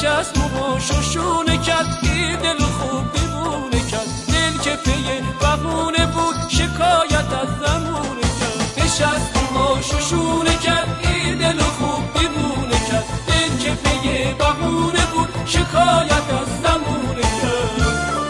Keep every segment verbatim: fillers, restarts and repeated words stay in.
نشست موهاشو شونه کرد، این دل خوب دیوونه کرد. دل که پی بهونه بود شکایت از زمونه کرد. نشست موهاشو شونه کرد، این دل خوب دیوونه کرد. دل که پی بهونه بود شکایت از زمونه کرد.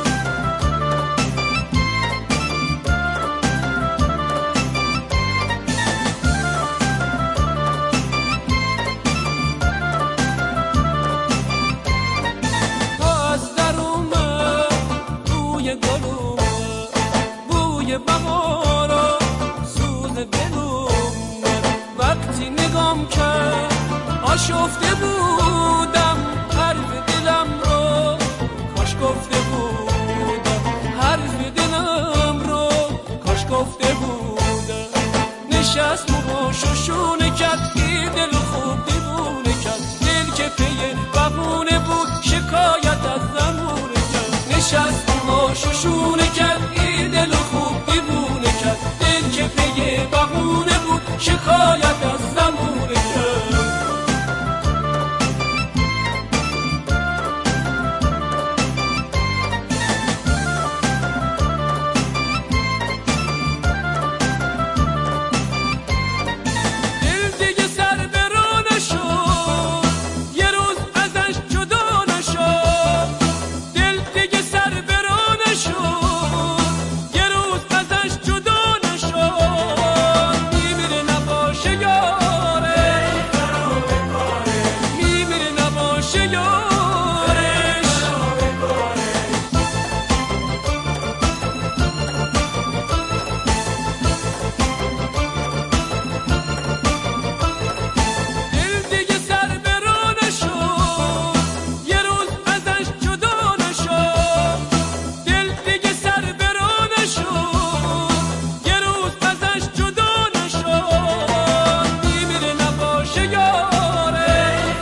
بوی بهارا سوز دلم وقتی نگام کرد آشفته بودم حرف دلم رو، کاش گفته بودم حرف دلم رو، کاش گفته بودم. نشست موهاشو شونه کرد، این دل خوب دیوونه کرد. دل که پی بهونه بود شکایت از زمونه کرد. نشست موهاشو شونه کرد، این دل خوب دیوونه کرد. دل که پی بهونه بود شکایت از زمونه کرد. دل دیگه سر برا نشد، یه روز ازش جدا نشد. دل دیگه سر برا نشد، یه روز ازش جدا نشد. میمیره نباشه یارش، میمیره نباشه یارش. دل دیگه سر برا نشد، یه روز ازش جدا نشد. دل دیگه سر برا نشد، یه روز ازش جدا نشد. میمیره نباشه یارش،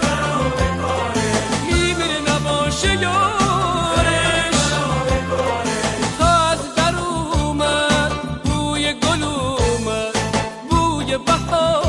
میمیره نباشه یارش. تا از در اومد بوی گل اومد، بوی بهار